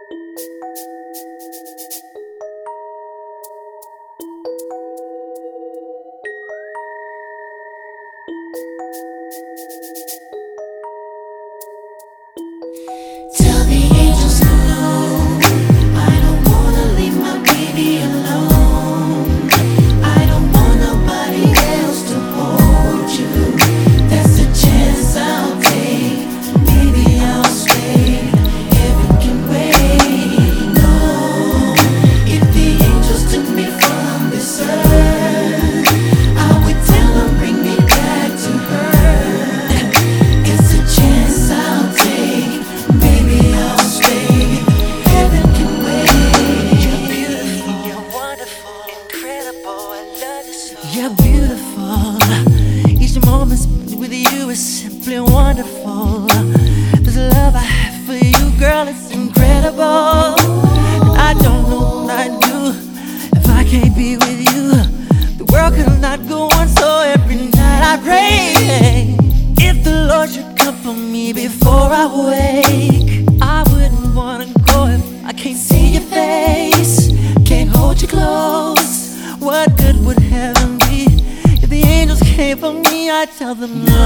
Tell the angels hello. I don't wanna leave my baby alone. I don't want nobody else to hold you. That's a chance I'll take. Maybe I'll stay. Heaven can wait. No, if the angels took me from this earth, I would tell them bring me back to her. It's a chance I'll take. Maybe I'll stay. Heaven can wait. You're beautiful, you're wonderful, incredible. I love you so. You're beautiful. Each moment spent with you is simply wonderful. This love I have for you, girl, it's incredible. I don't know what I'd do if I can't be with you. The world could not go on, so every night I pray. If the Lord should come for me before I wake, I wouldn't wanna go if I can't see your face, can't hold you close. What good would heaven be if the angels came for me? I tell them no.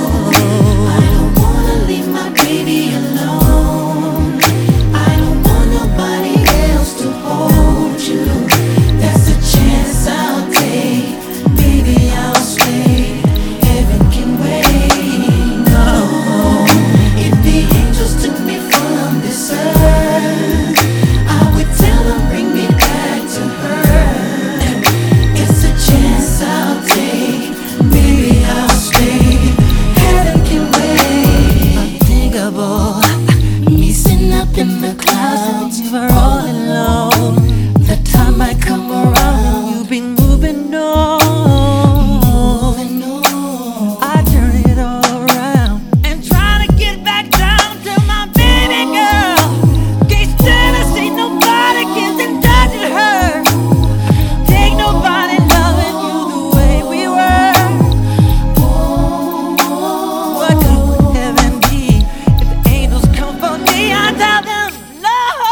I don't wanna leave my baby alone. I don't want nobody else to hold you. That's a chance I'll take. Maybe I'll stay. Heaven can wait. No, if the angels took me from this earth, I would tell them bring me back to her. It's a chance I'll take. Maybe I'll stay. Heaven can wait. Unthinkable, Me sitting up in the clouds. you are all alone. The time might come around, you've been moving on. Moving on. I turn it all around and try to get back down to my baby girl. Can't stand to see nobody kissing, touching her. Take nobody loving you the way we were. What good would heaven be if the angels come for me? I tell them no.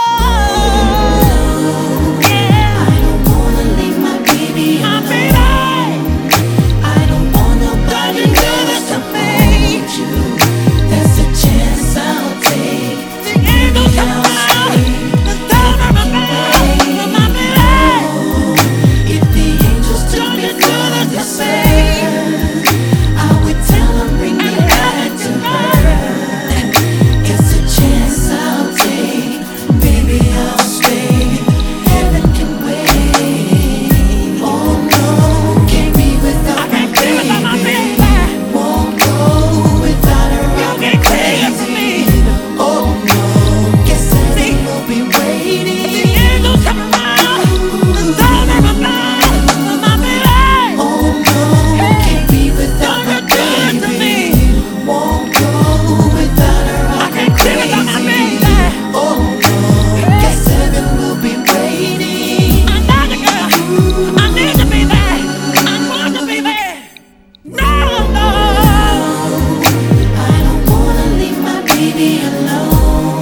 Yeah, I don't wanna leave my baby my alone. baby. I don't want nobody Don't you do else this to to me. hold you. That's a chance I'll take. The angels come around, the stars are around, my baby. If the angels took Don't me you do from this this to me. earth, I would tell them bring me back to her. It's a chance I'll take. Maybe I'll stay. Heaven can wait. Oh no, can't be without my baby. Won't go without her. I'll You be get crazy for me. Oh no, guess heaven will be waiting. The angels come around, the stars are around, my baby. Oh no, can't be without my Don't you do it to me. baby. Won't go without her. I'll can't be live without my crazy. baby. Oh no, guess heaven will be waiting. I love you, girl. I need to be there. I want to be there. No, no. I don't wanna leave my baby alone.